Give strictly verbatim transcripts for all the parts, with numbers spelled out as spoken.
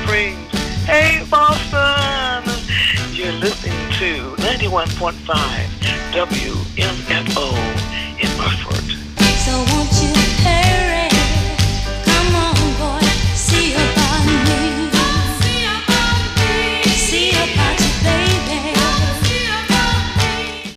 free. Hey, Boston! You're listening to ninety-one point five W M F O in Rockford. So won't you hurry? Come on, boy, see about me. See about me. See about you, baby. See about me.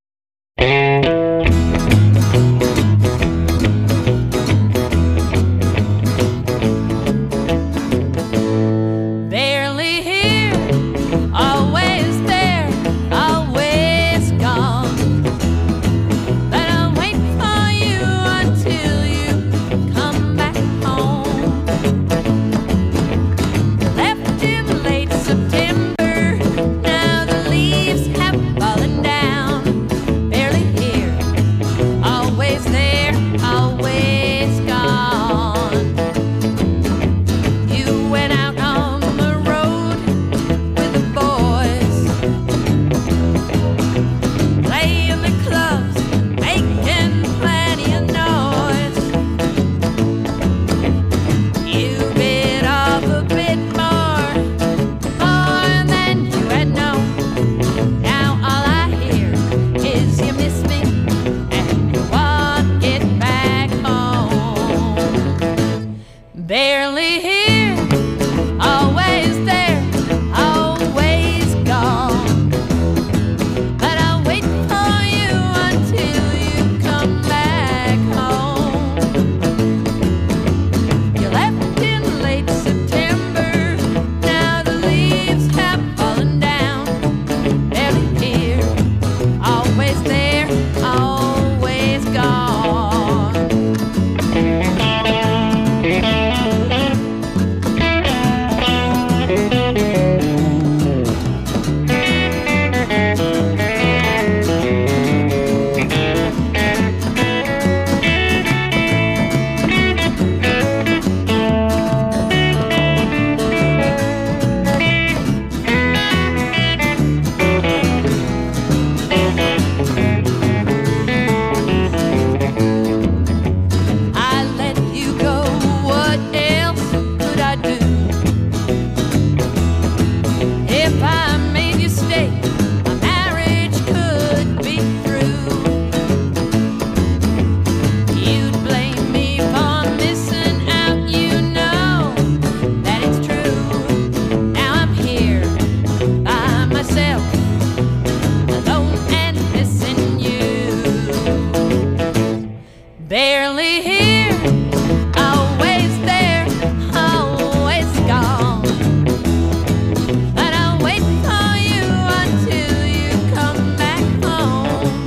Barely here, always there, always gone. But I'll wait for you until you come back home. Left in late September, now the leaves have fallen down. Barely here, always there, always gone. You went out on the road with the boys, playing the clubs, making plenty of noise. You bit off a bit more, more than you had known. Now all I hear is you miss me and you want to get back home. Barely here, always there, always gone. But I'll wait for you until you come back home. You left in late September, now the leaves have fallen down. Barely here, always there, always gone. I let you go, what else could I do? If I made you stay, our marriage could be through. You'd blame me for missing out, you know that it's true. Now I'm here by myself, alone and missing you. Barely here, always there, always gone. But I'll wait for you until you come back home.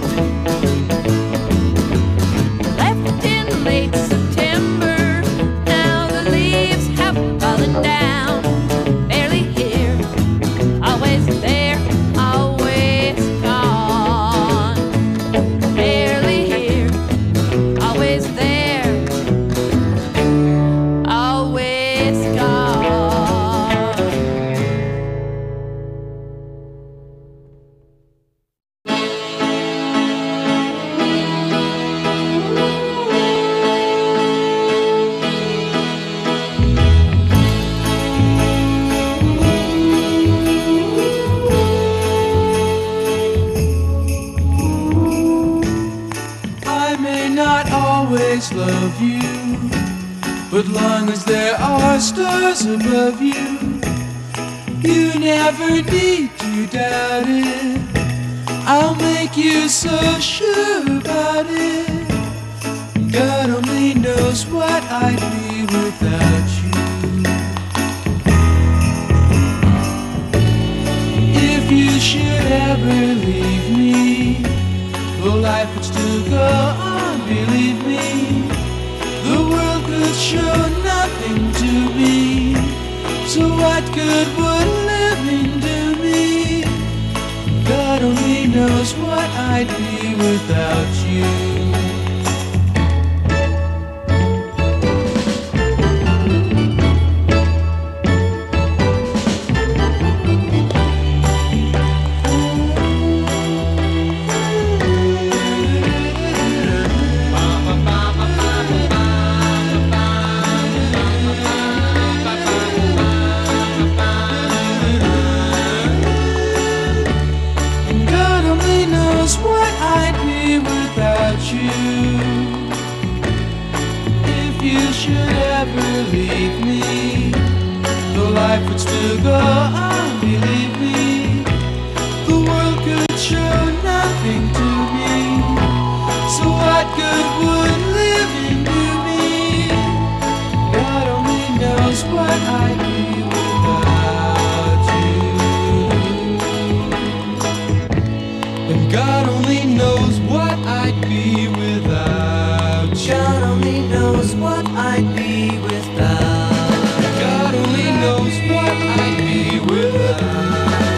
Left in late September, now the leaves have fallen down. Barely here, always there, always gone. Barely here, always there, always gone. I may not always love you, but long as there are stars above you, you never need to doubt it. I'll make you so sure about it. God only knows what I'd be without you. If you should ever leave me, well, life would still go on, believe me. The world could show nothing to me, so what good would living do me? God only knows what I'd be without you. life would still go on, believe me. The world could show nothing to me. So what good would living do me? God only knows what I'd be without you. And God only knows what I'd be without you. God only knows what I'd be without. God only knows what I'd be without.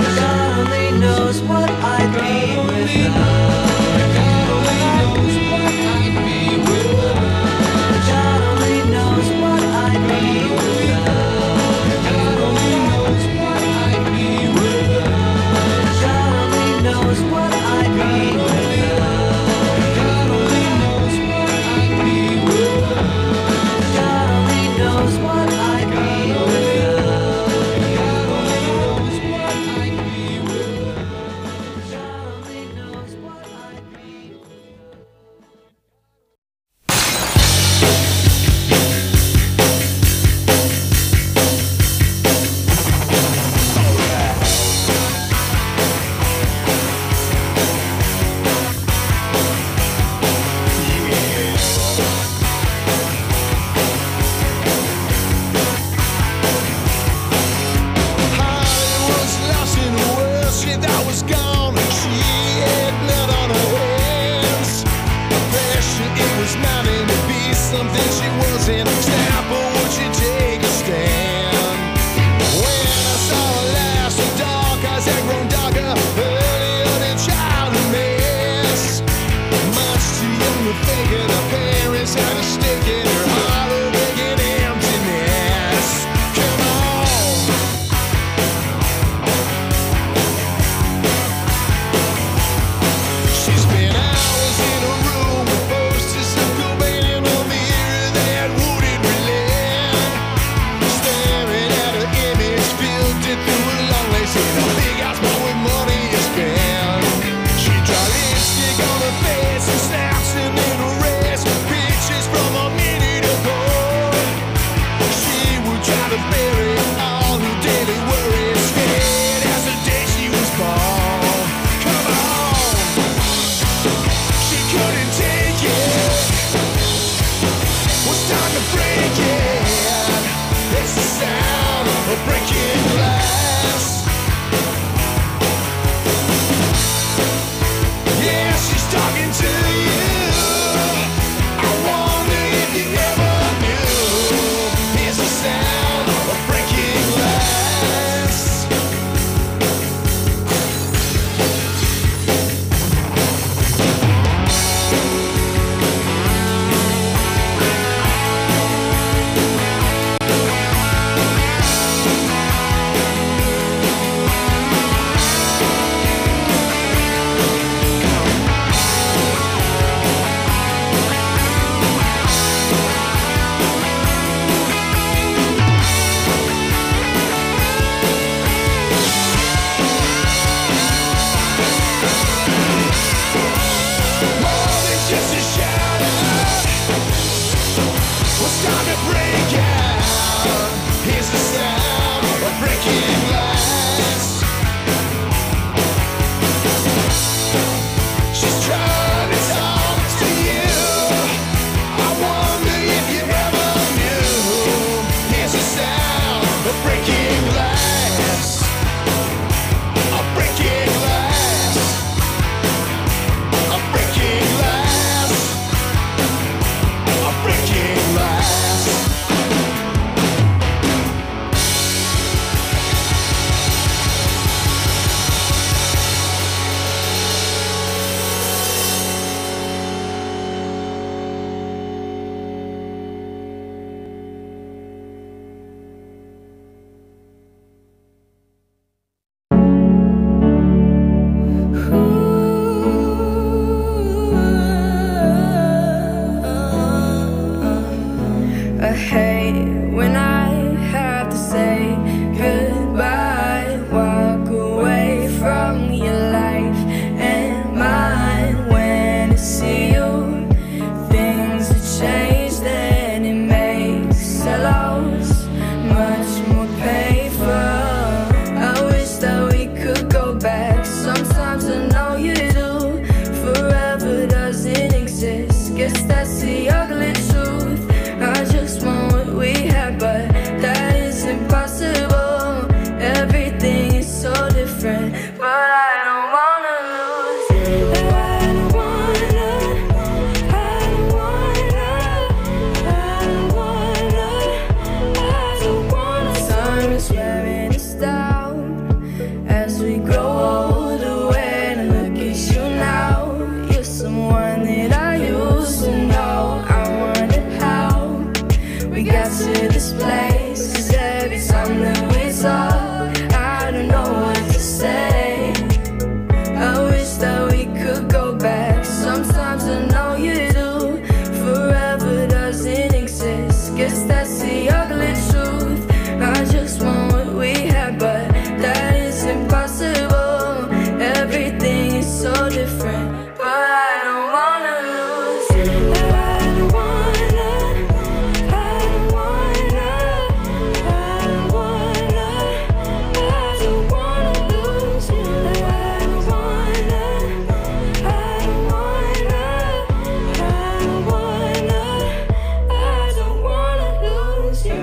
stressed out as we grow older. When I look at you now, you're someone that I used to know. I wondered how we got to this place, 'cause every time that we talk, I don't know what to say. I wish that we could go back. Sometimes I know you do. Forever doesn't exist. Guess that's the ugly truth. I just want what we had, but that is impossible. Everything is so different, but I don't wanna lose you. I don't wanna, I don't wanna, I don't wanna, I don't wanna lose you. I don't wanna, I don't wanna, I don't wanna, I don't wanna lose you.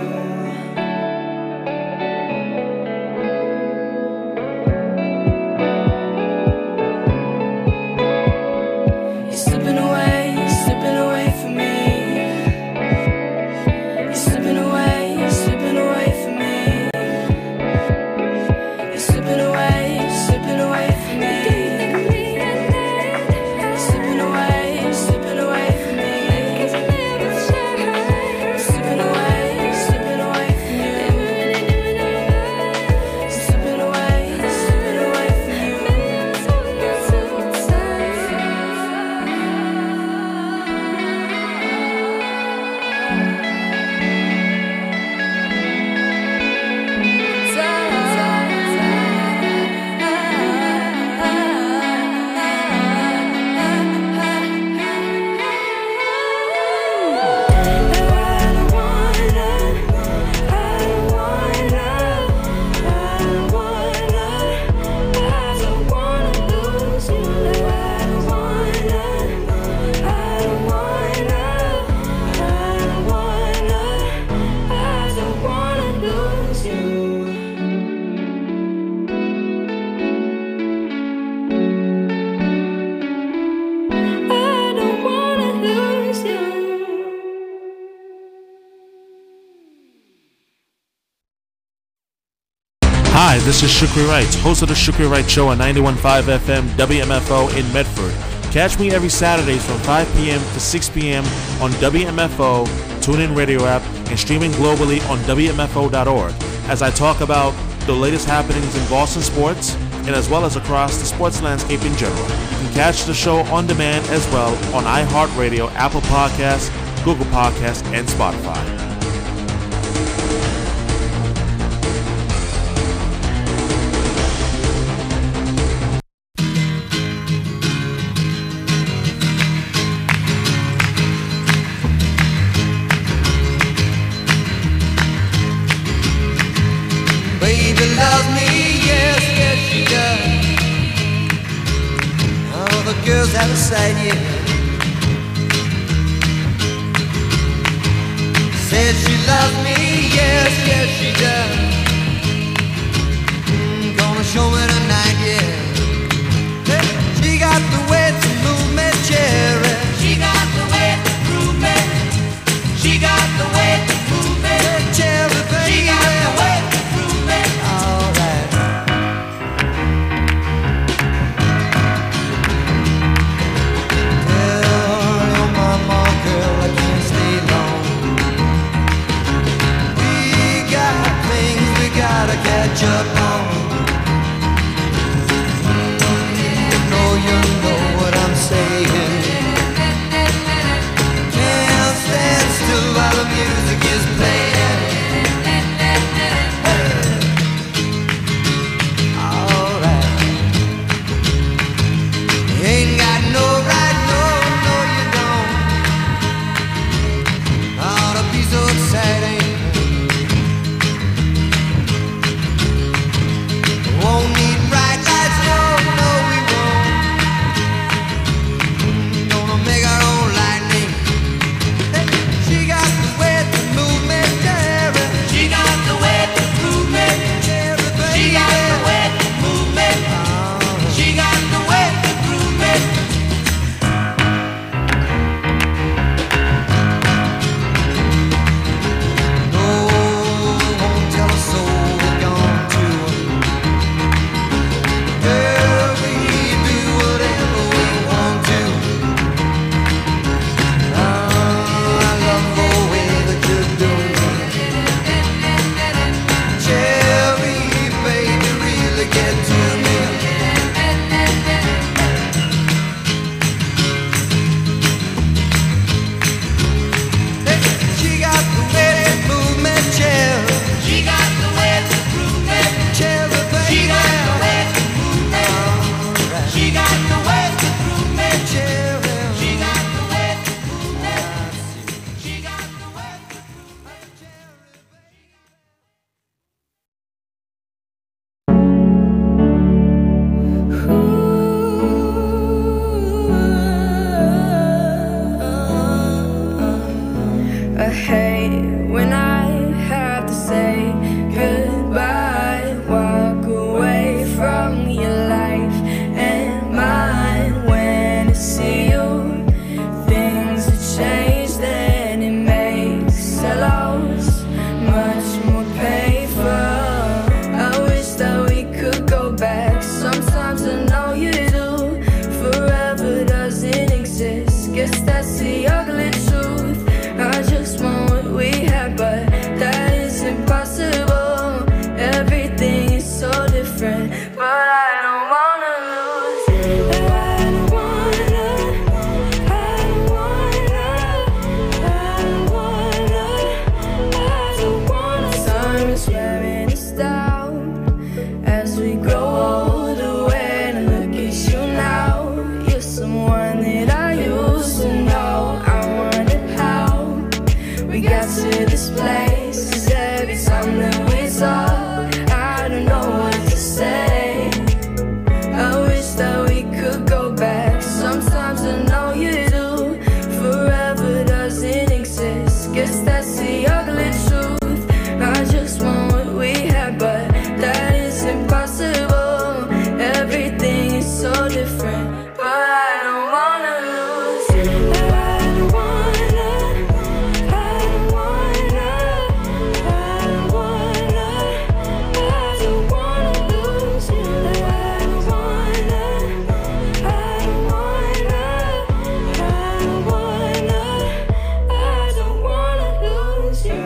You're slipping away, you're slipping away from me. You're slipping away, you're slipping away from me. You're slipping away, you're slipping away from me. You're slipping away, you're slipping away from me. You're slipping away, you're slipping away from you. You're slipping away, you're slipping away from you. Hi, this is Shukri Wright, host of the Shukri Wright Show on ninety-one point five F M W M F O in Medford. Catch me every Saturdays from five p.m. to six p.m. on W M F O, TuneIn Radio app, and streaming globally on W M F O dot org as I talk about the latest happenings in Boston sports and as well as across the sports landscape in general. You can catch the show on demand as well on iHeartRadio, Apple Podcasts, Google Podcasts, and Spotify. Baby loves me, yes, yes she does. All the girls have a side, yeah. Says she loves me, yes, yes she does. Mm, gonna show me tonight, yeah. Hey, she got the way to move me, cherry. She got the way to move me. She got the way to move me, cherry, baby. She got the way. Catch up on. You know, you know what I'm saying. Can't stand still while the music is playing. Alright. You ain't got no right, no, no you don't. Ought to be so exciting. Won't need bright lights, no, no we won't. Gonna make our own lightning. Hey, she got the way to move but I don't wanna lose you. I don't wanna, I don't wanna, I don't wanna, I don't wanna. Time is wearing us down as we grow older. When I look at you now, you're someone that I used to know. I wondered how we got to this place. 'Cause every time that we talk, I don't know what to say. I wish that we could go back. Sometimes I know you do. Forever doesn't exist. Guess that's the ugly truth. I just want what we had, but that is impossible. Everything is so different, but I don't wanna lose you. I don't wanna, I don't wanna, I don't wanna, I don't wanna lose you. I don't wanna, I don't wanna, I don't wanna, I don't wanna lose you.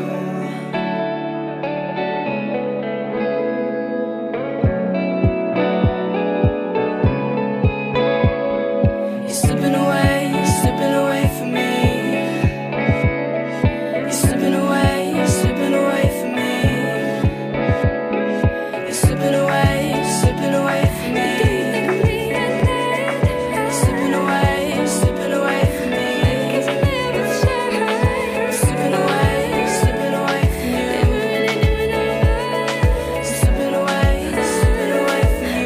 You're slipping away, you're slipping away from me. You're slipping away, you're slipping away from me. You're slipping away, you're slipping away from me. You're slipping away, you're slipping away from me. You're slipping away, you're slipping away from you. You're slipping away, you're slipping away from you.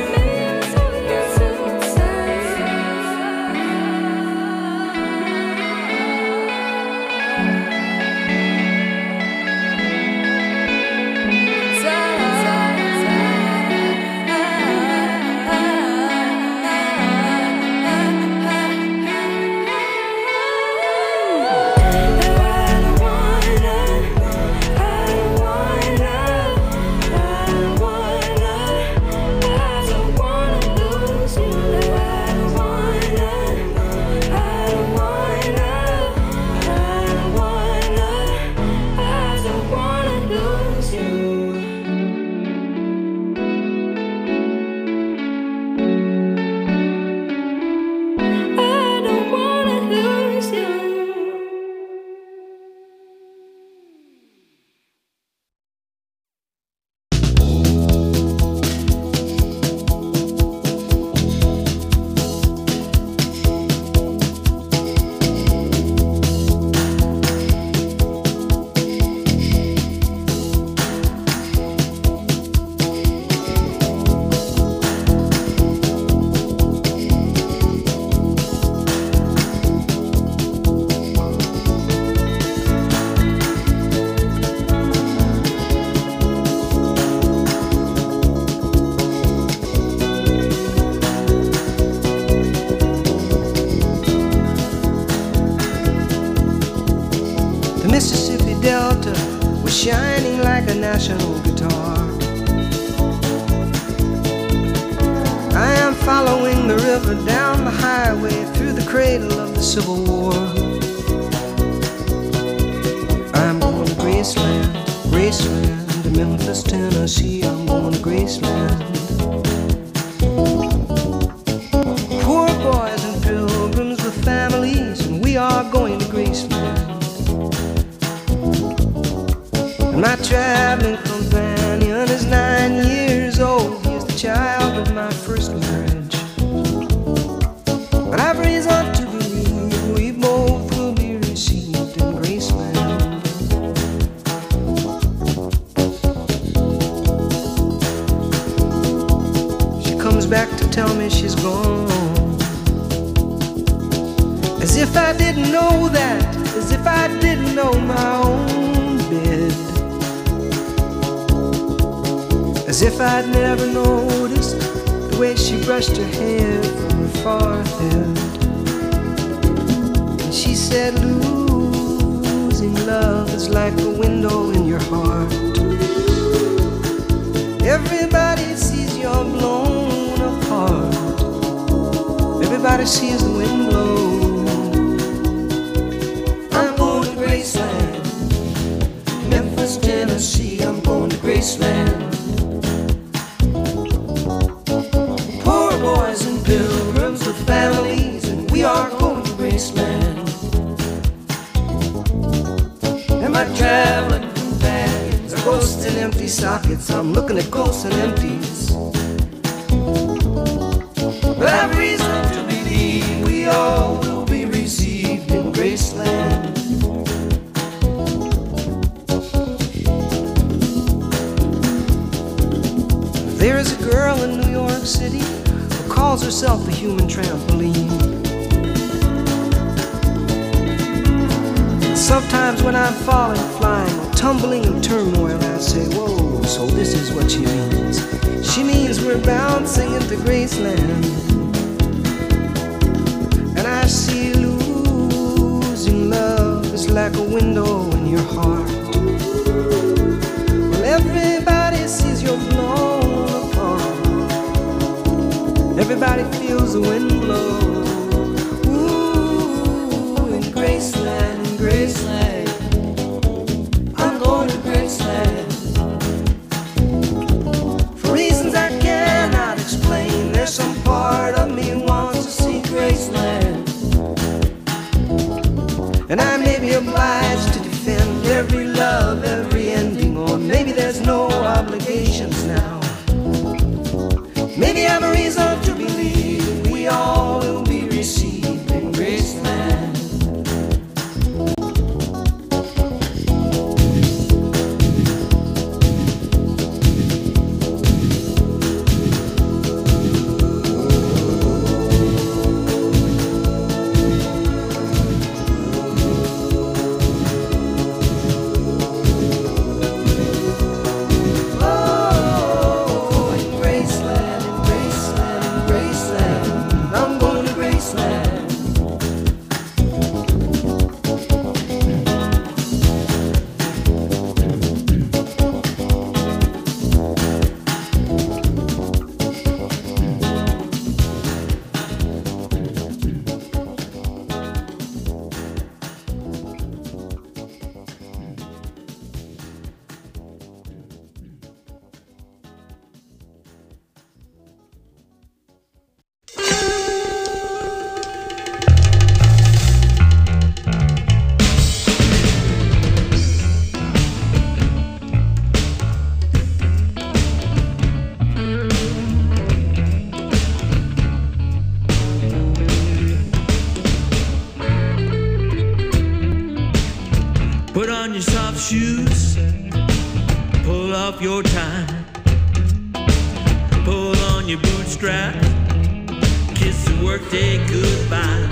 The Mississippi Delta was shining like a national guitar. I am following the river down the highway through the cradle of the Civil War. I'm going to Graceland, Graceland, to Memphis, Tennessee. I'm going to Graceland. Poor boys and pilgrims with families, and we are going to Graceland. And my traveling companion is nine years old. He is the child of my first marriage. But I've reason to believe we both will be received in Graceland. She comes back to tell me she's gone, as if I didn't know that, as if I didn't know my own bed. As if I'd never noticed the way she brushed her hair from her forehead. And she said, losing love is like a window in your heart. Everybody sees you're blown apart. Everybody sees the wind blow. I'm going to Graceland, Memphis, Tennessee. I'm going to Graceland. empty sockets. I'm looking at ghosts and empties. But I have reason to believe we all will be received in Graceland. There is a girl in New York City who calls herself the human trampoline. Sometimes when I'm falling, flying, or tumbling in turmoil, I say, whoa, so this is what she means. She means we're bouncing into Graceland. And I see losing love is like a window in your heart. Well, everybody sees you're blown apart. Everybody feels the wind blow. Ooh, in Graceland, in Graceland, I'm going to Graceland. For reasons I cannot explain, there's some part of me wants to see Graceland. And I may be obliged to defend every love, every ending, or maybe there's no obligations now. Maybe I'm a reason to believe we all will be received in Graceland. Put on your soft shoes, pull off your tie, pull on your bootstrap, kiss the workday goodbye.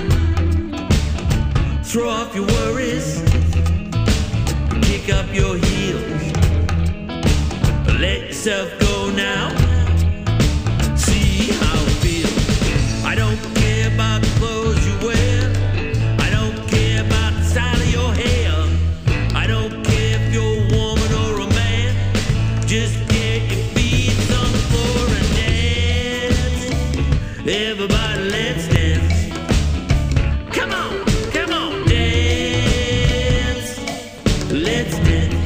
Throw off your worries, kick up your heels, let yourself go now, see how it feels. I don't care about the clothes you wear, I don't care about the style of your hair. I don't care if you're a woman or a man, just get your feet on the floor and dance. Everybody, let's dance. Come on, come on, dance. Let's dance.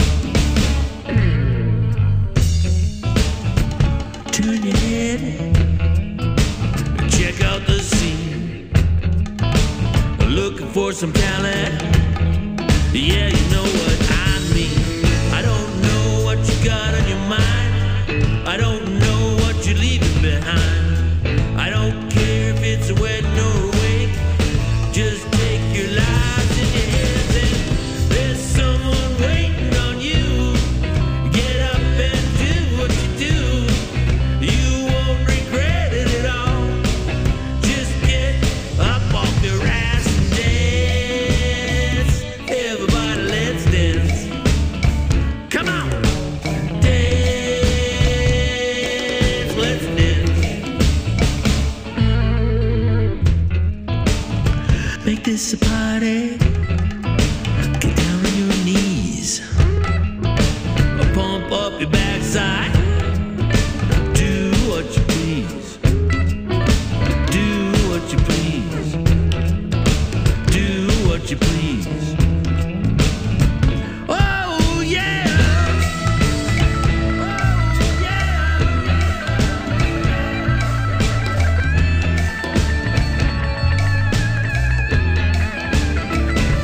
Turn your head, check out the scene. Looking for some talent. Yeah, you know what I mean. I don't know what you got on your mind. I don't know what you're leaving behind. I don't care if it's a wedding or a wake. Just take your lives in your hands and there's someone waiting on you. Get up and do what you do. You won't regret it at all. Just get up off your ass and dance. Everybody, let's dance. Come on, dance, let's dance. Make this a party. Get down on your knees. Pump up your backside. Do what you please. Do what you please. Do what you please. Oh yeah. Oh yeah.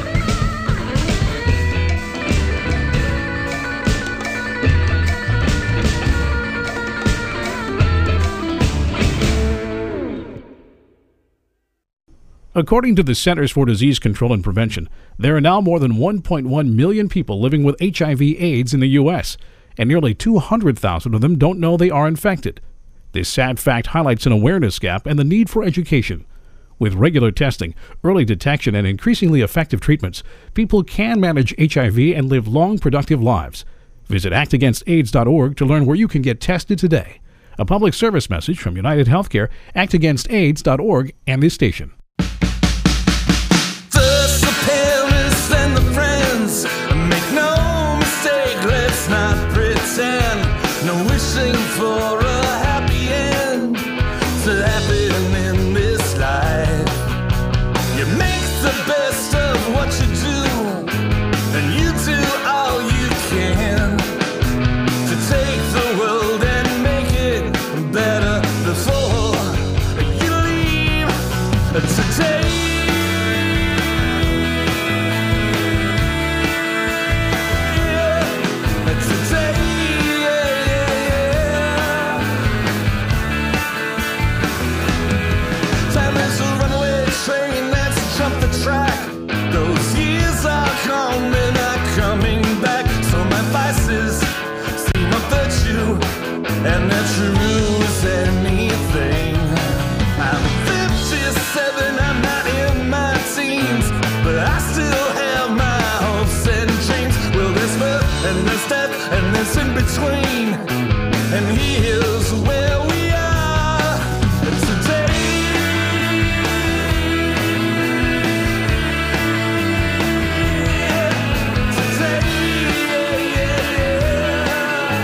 According to the Centers for Disease Control and Prevention, there are now more than one point one million people living with H I V AIDS in the U S, and nearly two hundred thousand of them don't know they are infected. This sad fact highlights an awareness gap and the need for education. With regular testing, early detection, and increasingly effective treatments, people can manage H I V and live long, productive lives. Visit act against aids dot org to learn where you can get tested today. A public service message from United Healthcare, act against aids dot org, and this station. First the parents, then the friends. Make no mistake, let's not pretend. No wishing for a happy end to happen in this life. You make the best of what you do, and you do all you can to take the world and make it better before you leave today. And they're true as anything. I'm fifty-seven, I'm not in my teens, but I still have my hopes and dreams. Well, there's birth and there's death and there's in between, and here's where we are today. Today, yeah, yeah, yeah.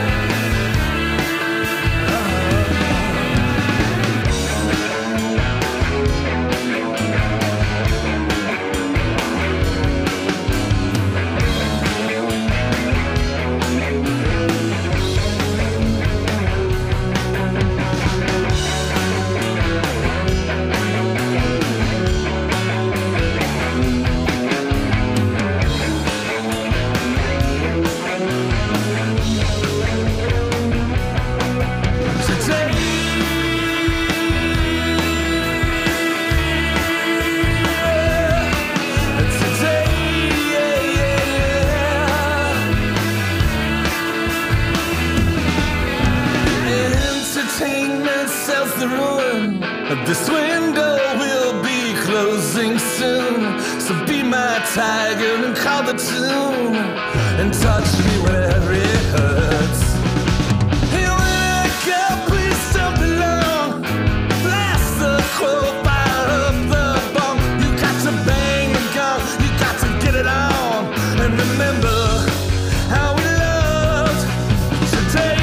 Entertainment sells the ruin. This window will be closing soon. So be my tiger and call the tune and touch me where it hurts. Hey, when I go, please don't belong. Blast the quote, fire up the bomb. You got to bang the gong, you got to get it on. And remember how we loved today.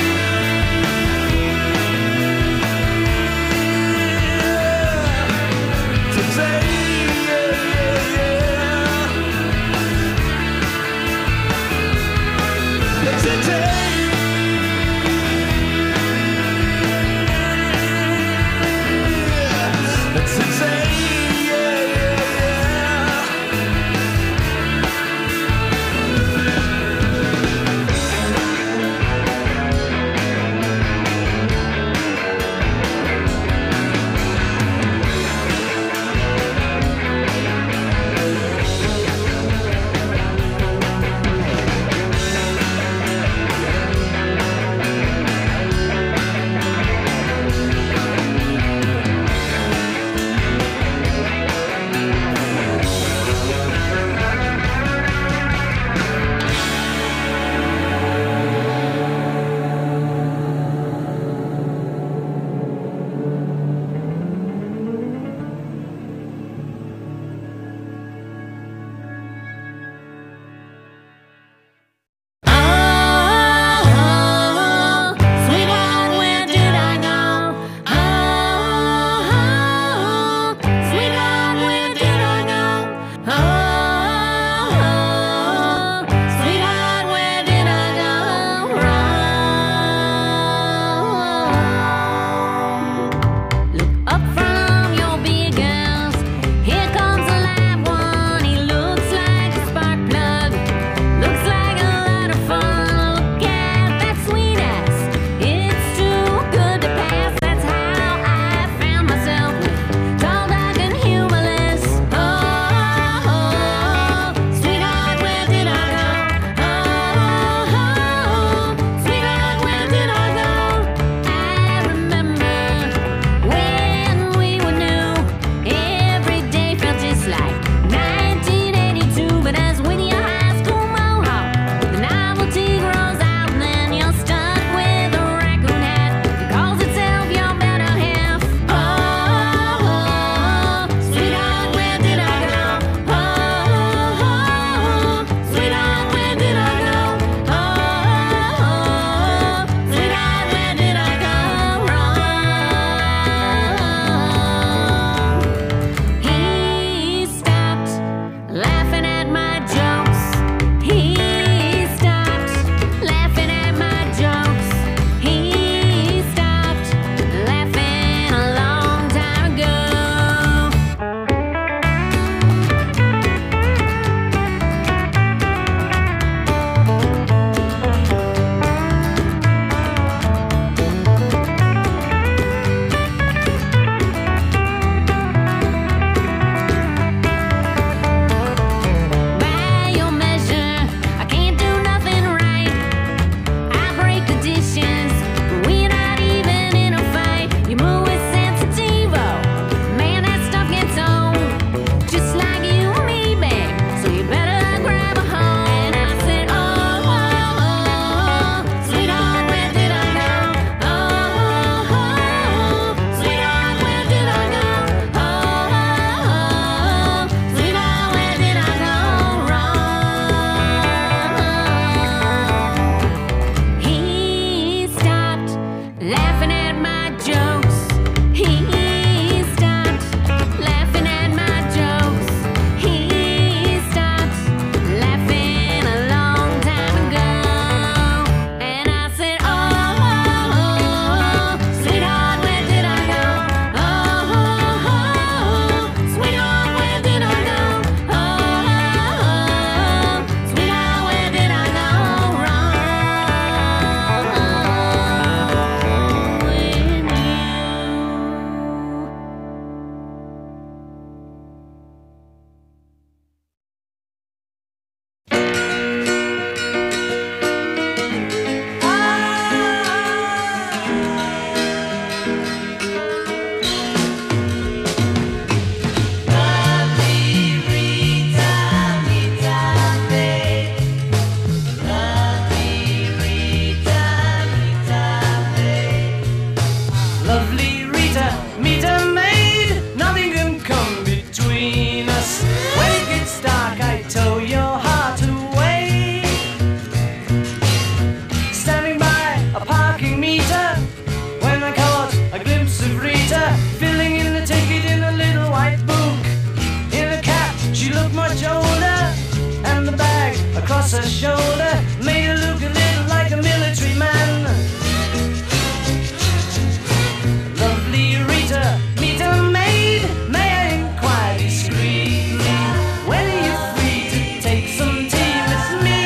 Today, yeah, yeah, yeah. Today. her shoulder, made her look a little like a military man. Lovely Rita, meet her maid. May I inquire discreetly, when are you free to take some tea with me?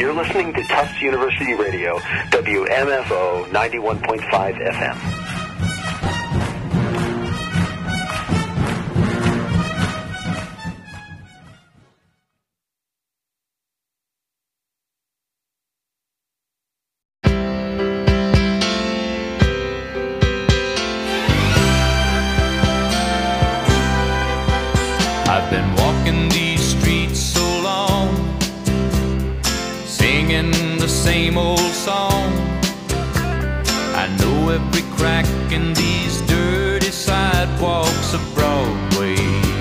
you're listening to Tufts University Radio, W M F O ninety-one point five F M. I've been walking these streets so long, singing the same old song. I know every crack in these dirty sidewalks of Broadway,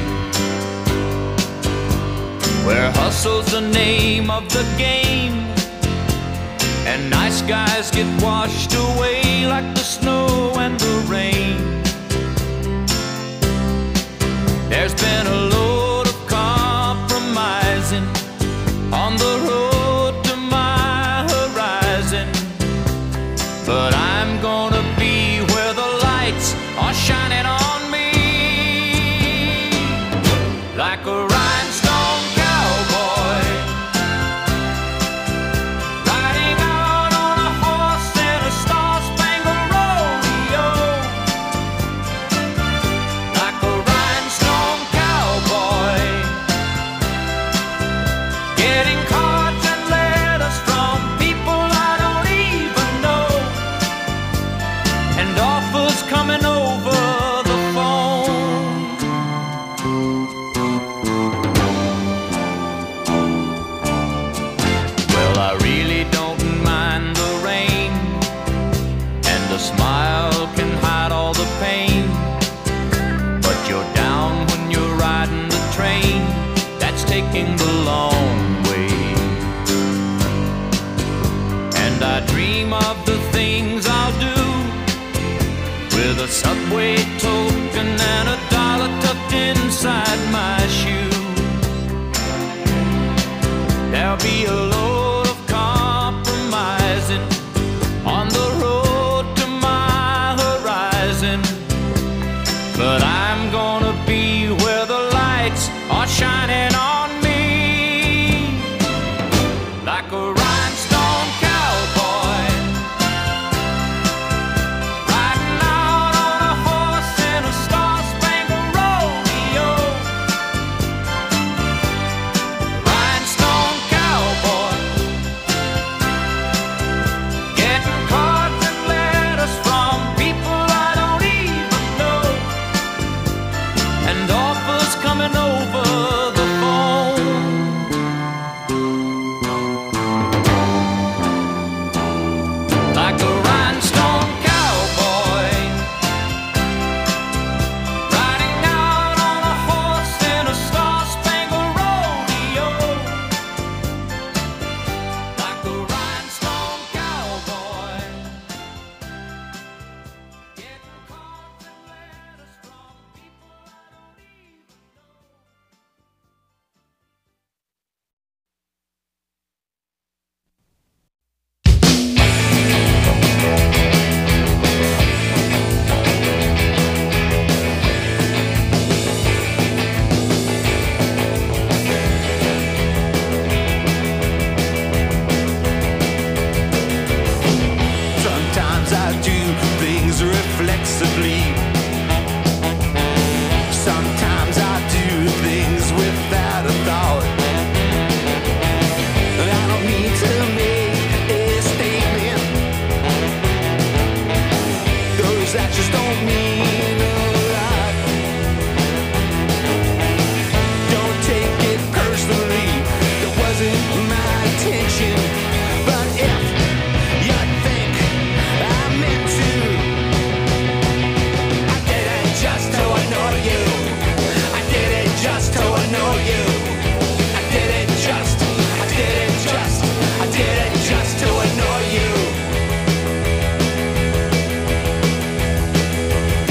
where hustle's the name of the game, and nice guys get washed away like the snow and the rain. There's been a load of compromising on the road to my horizon, but I'm gonna be where the lights are shining on me, like a rhinestone cowboy, riding out on a horse in a star-spangled rodeo, like a rhinestone cowboy, getting cards and letters from people I don't even know, and offers coming over the phone. Well, I really don't mind the rain, and a smile can hide all the pain, but you're down when you're riding the train that's taking the long way. And I dream of the things I'll do with a subway token and a dollar tucked inside my shoe. There'll be a load of compromising on the road to my horizon, but I'm gonna be where the lights are shining on me, like a rhinestone cowboy, riding out on a horse in a star-spangled rodeo, rhinestone cowboy, getting cards and letters from people I don't even know, and offers coming over the phone. Like a rhinestone cowboy, riding out on a horse in a star-spangled rodeo, like a rhinestone cowboy, getting cards and letters from people I don't even know. Sometimes I do things reflexively. Sometimes I do things without a thought. I don't need to make a statement, 'cause that just don't mean a lot. Don't take it personally, that wasn't my intention. But if you think I meant to, I did it just to annoy you. I did it just to annoy you. I did it just, I did it just, I did it just to annoy you.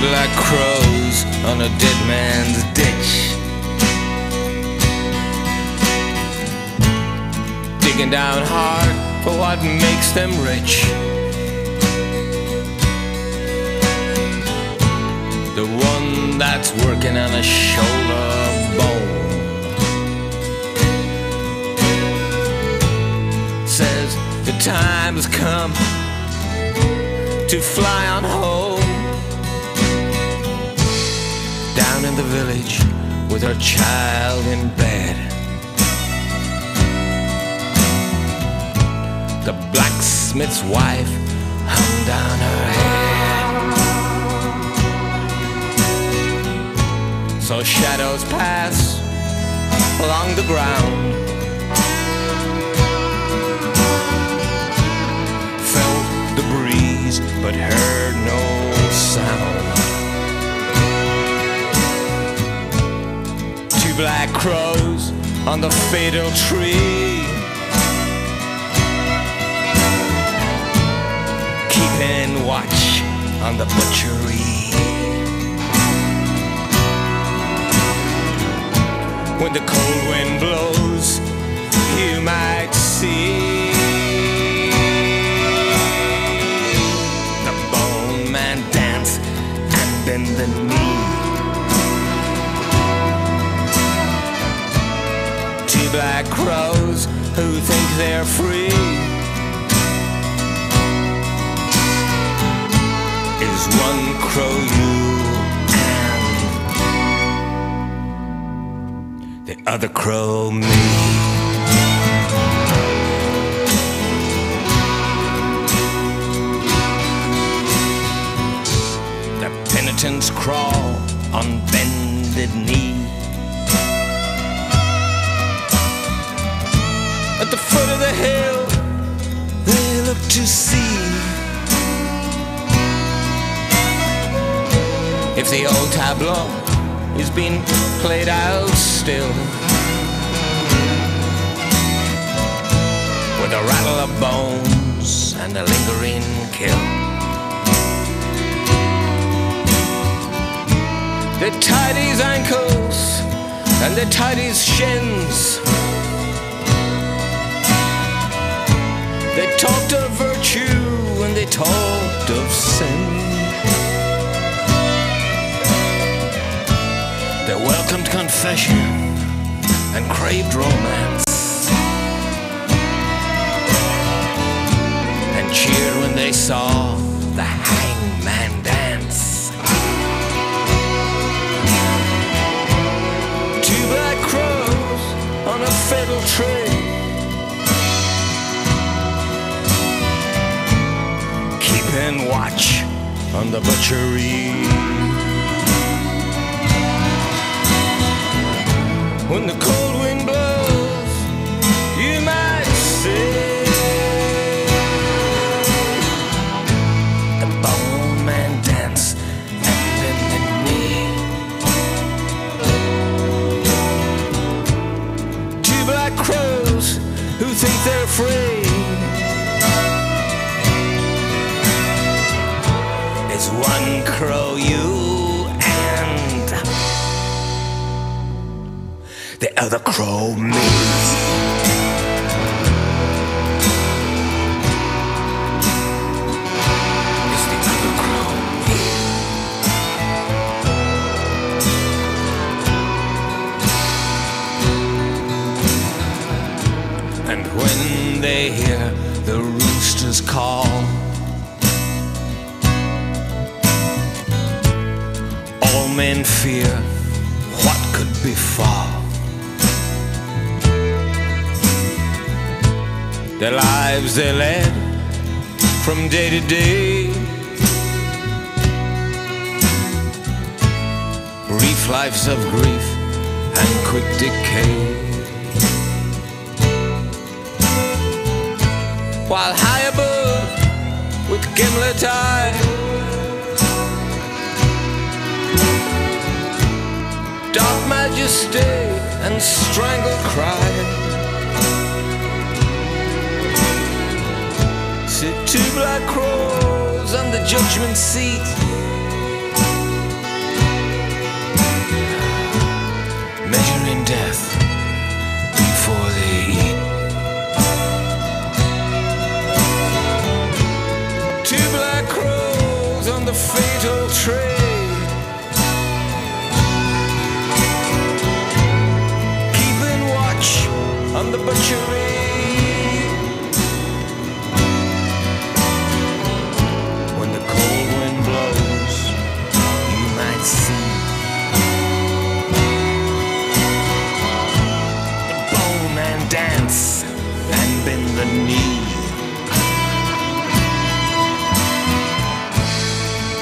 black crows on a dead man's ditch, digging down hard for what makes them rich. The one that's working on a shoulder bone says the time has come to fly on home, down in the village with her child in bed. The blacksmith's wife hung down her head. So shadows pass along the ground, felt the breeze but heard no sound. Two black crows on the fatal tree, keeping watch on the butchery. When the cold wind blows, you might see the bone man dance and bend the knee. Two black crows who think they're free is one crow you and the other crow me. The penitents crawl on bended knee. At the foot of the hill they look to see if the old tableau is being played out still, with a rattle of bones and a lingering kill. They tied his ankles and they tied his shins. They talked of virtue and they talked of sin. They welcomed confession and craved romance, and cheered when they saw the hangman dance. Two black crows on a fatal tree, keeping watch on the butchery. When the cold wind blows, you might see the bone man dance and bend the knee. Two black crows who think they're free is one crow you and the other crow me. It's the other crow me. And when they hear the roosters call, all men fear what could befall. The lives they led from day to day, brief lives of grief and quick decay. While high above with gimlet eye, dark majesty and strangled cry, sit two black crows on the judgment seat, on the fatal trade. Keeping watch on the butchery